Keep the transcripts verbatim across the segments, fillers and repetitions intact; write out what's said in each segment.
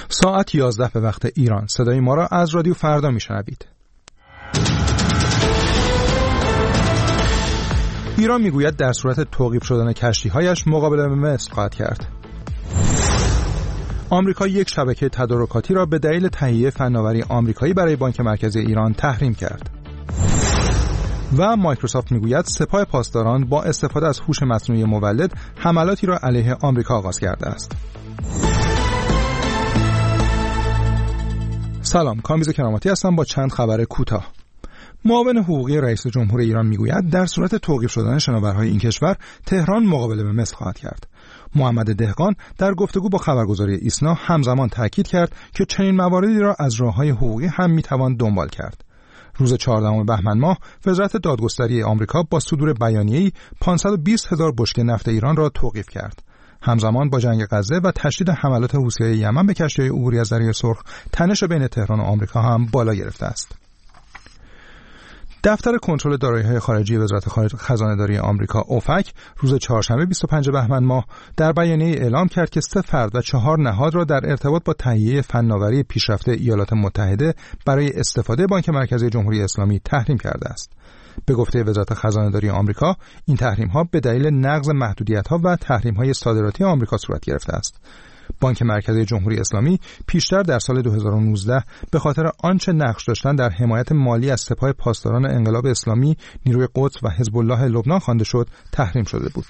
ساعت یازده به وقت ایران. صدای ما را از رادیو فردا میشنوید. ایران میگوید در صورت توقیف شدن کشتی‌هایش مقابله به مصر خواهد کرد. آمریکا یک شبکه تدارکاتی را به دلیل تهیه فناوری آمریکایی برای بانک مرکزی ایران تحریم کرد. و مایکروسافت میگوید سپاه پاسداران با استفاده از هوش مصنوعی مولد حملاتی را علیه آمریکا آغاز کرده است. سلام، کامبیز کراماتی هستم با چند خبر کوتاه. معاون حقوقی رئیس جمهور ایران میگوید در صورت توقیف شدن شناورهای این کشور تهران مقابله به مصر خواهد کرد. محمد دهقان در گفتگو با خبرگزاری ایسنا همزمان تاکید کرد که چنین مواردی را از راه‌های حقوقی هم میتوان دنبال کرد. روز چهاردهم بهمن ماه وزارت دادگستری آمریکا با صدور بیانیه‌ای پانصد و بیست هزار بشکه نفت ایران را توقیف کرد. همزمان با جنگ غزه و تشدید حملات حوثی‌های یمن به کشتی‌های عبوری از دریای سرخ، تنش بین تهران و آمریکا هم بالا گرفته است. دفتر کنترل دارایی‌های خارجی وزارت خزانه‌داری آمریکا اوفک روز چهارشنبه بیست و پنجم بهمن ماه در بیانیه اعلام کرد که سه فرد و چهار نهاد را در ارتباط با تهیه فناوری پیشرفته ایالات متحده برای استفاده بانک مرکزی جمهوری اسلامی تحریم کرده است. به گفته وزارت خزانه‌داری آمریکا، این تحریم‌ها به دلیل نقض محدودیت‌ها و تحریم‌های صادراتی آمریکا صورت گرفته است. بانک مرکزی جمهوری اسلامی پیشتر در سال دو هزار و نوزده به خاطر آنچه نقش داشتن در حمایت مالی از سپاه پاسداران انقلاب اسلامی، نیروی قدس و حزب الله لبنان خوانده شد، تحریم شده بود.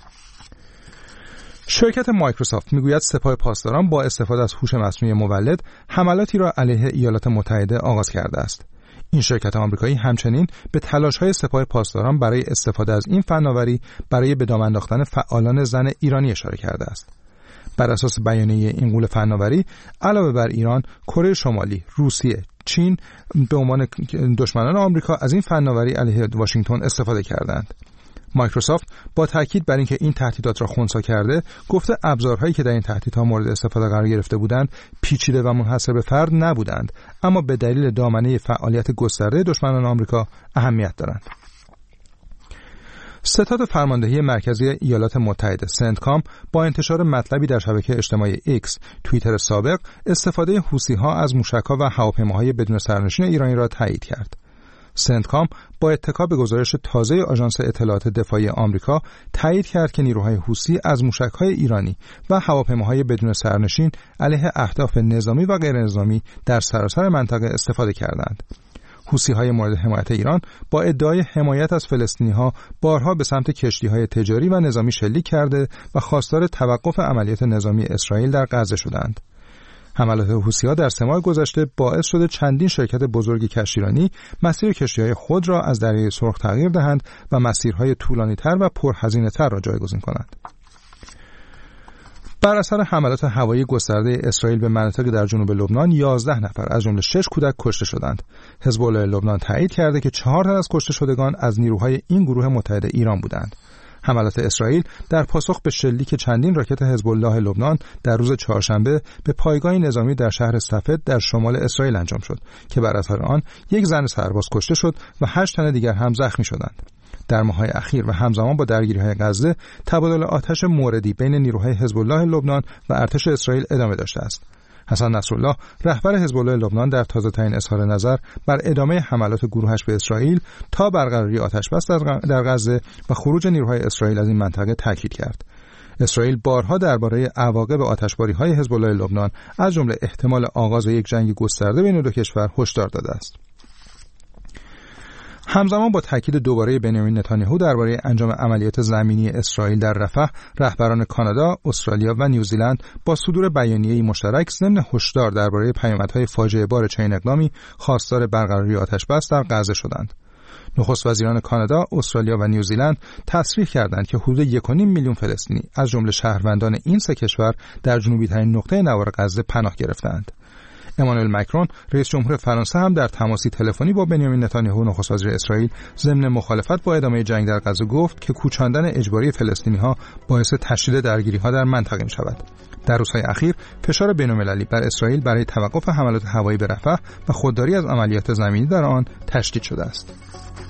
شرکت مایکروسافت میگوید سپاه پاسداران با استفاده از هوش مصنوعی مولد حملاتی را علیه ایالات متحده آغاز کرده است. این شرکت آمریکایی همچنین به تلاش‌های سپاه پاسداران برای استفاده از این فناوری برای به دام انداختن فعالان زن ایرانی اشاره کرده است. بر اساس بیانیه این غول فناوری، علاوه بر ایران، کره شمالی، روسیه، چین به عنوان دشمنان آمریکا از این فناوری علیه واشنگتن استفاده کردند. مایکروسافت با تاکید بر اینکه این تهدیدات را خنثی کرده، گفته ابزارهایی که در این تهدیدها مورد استفاده قرار گرفته بودند پیچیده و منحصر به فرد نبودند، اما به دلیل دامنه فعالیت گسترده دشمنان آمریکا اهمیت دارند. ستاد فرماندهی مرکزی ایالات متحده سنتکام با انتشار مطلبی در شبکه اجتماعی ایکس، توییتر سابق، استفاده حوثی‌ها از موشک‌ها و هواپیماهای بدون سرنشین ایرانی را تایید کرد. سنتکام با اتکا به گزارش تازه آژانس اطلاعات دفاعی آمریکا تایید کرد که نیروهای حوثی از موشک‌های ایرانی و هواپیماهای بدون سرنشین علیه اهداف نظامی و غیر نظامی در سراسر منطقه استفاده کردند. حوثی‌های مورد حمایت ایران با ادعای حمایت از فلسطینی‌ها بارها به سمت کشتی‌های تجاری و نظامی شلیک کرده و خواستار توقف عملیات نظامی اسرائیل در غزه شدند. حملات حوثی‌ها در سه ماه گذشته باعث شده چندین شرکت بزرگ کشتیرانی مسیر کشتی‌های خود را از دریای سرخ تغییر دهند و مسیرهای طولانی‌تر و پرهزینه‌تر را جایگزین کنند. بر اثر حملات هوایی گسترده اسرائیل به مناطق در جنوب لبنان، یازده نفر از جمله شش کودک کشته شدند. حزب الله لبنان تایید کرده که چهار تن از کشته شدگان از نیروهای این گروه متحد ایران بودند. حملات اسرائیل در پاسخ به شلیک چندین راکت حزب الله لبنان در روز چهارشنبه به پایگاه نظامی در شهر صفد در شمال اسرائیل انجام شد که بر اثر آن یک زن سرباز کشته شد و هشت تن دیگر هم زخمی شدند. در ماه‌های اخیر و همزمان با درگیری‌های غزه، تبادل آتش موردی بین نیروهای حزب الله لبنان و ارتش اسرائیل ادامه داشته است. حسن نصرالله، رهبر حزب الله لبنان، در تازه‌ترین اظهار نظر بر ادامه حملات گروهش به اسرائیل تا برقراری آتش‌بس در غزه و خروج نیروهای اسرائیل از این منطقه تاکید کرد. اسرائیل بارها درباره عواقب آتشباری‌های حزب الله لبنان از جمله احتمال آغاز یک جنگ گسترده بین دو کشور هشدار داده است. همزمان با تاکید دوباره بنیامین نتانیاهو درباره انجام عملیات زمینی اسرائیل در رفح، رهبران کانادا، استرالیا و نیوزیلند با صدور بیانیه‌ای مشترک ضمن هشدار درباره پیامدهای فاجعه بار چنین اقدامی خواستار برقراری آتش‌بس در غزه شدند. نخست وزیران کانادا، استرالیا و نیوزیلند تصریح کردند که حدود یک و نیم میلیون فلسطینی از جمله شهروندان این سه کشور در جنوبی‌ترین نقطه نوار غزه پناه گرفتند. امانوئل مکرون، رئیس جمهور فرانسه، هم در تماسی تلفنی با بنیامین نتانیاهو، نخست وزیر اسرائیل، ضمن مخالفت با ادامه جنگ در غزه گفت که کوچاندن اجباری فلسطینی‌ها باعث تشدید درگیری‌ها در منطقه می‌شود. در روزهای اخیر فشار بین‌المللی بر اسرائیل برای توقف حملات هوایی به رفح و خودداری از عملیات زمینی در آن تشدید شده است.